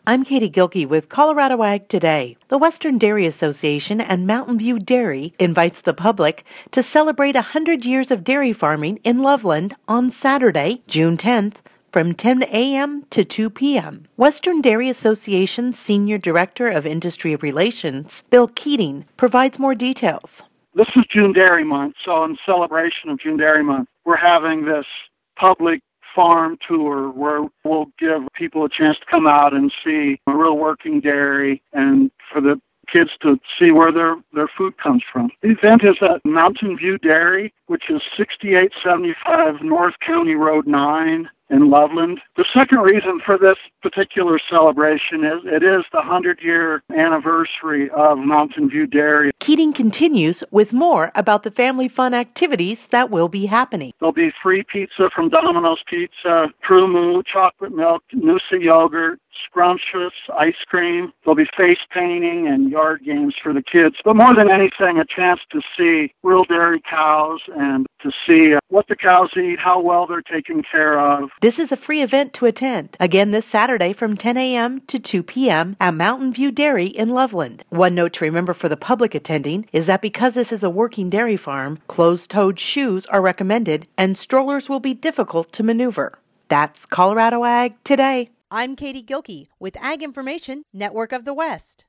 I'm Katie Gilkey with Colorado Ag Today. The Western Dairy Association and Mountain View Dairy invites the public to celebrate 100 years of dairy farming in Loveland on Saturday, June 10th, from 10 a.m. to 2 p.m. Western Dairy Association Senior Director of Industry Relations, Bill Keating, provides more details. This is June Dairy Month, so in celebration of June Dairy Month, we're having this public farm tour where we'll give people a chance to come out and see a real working dairy and for the kids to see where their food comes from. The event is at Mountain View Dairy, which is 6875 North County Road 9 in Loveland. The second reason for this particular celebration is it is the 100-year anniversary of Mountain View Dairy. Keating continues with more about the family fun activities that will be happening. There'll be free pizza from Domino's Pizza, True Moo, chocolate milk, Noosa yogurt, scrumptious ice cream. There'll be face painting and yard games for the kids. But more than anything, a chance to see real dairy cows and to see what the cows eat, how well they're taken care of. This is a free event to attend. Again, this Saturday from 10 a.m. to 2 p.m. at Mountain View Dairy in Loveland. One note to remember for the public attending is that because this is a working dairy farm, closed-toed shoes are recommended and strollers will be difficult to maneuver. That's Colorado Ag Today. I'm Katie Gilkey with Ag Information Network of the West.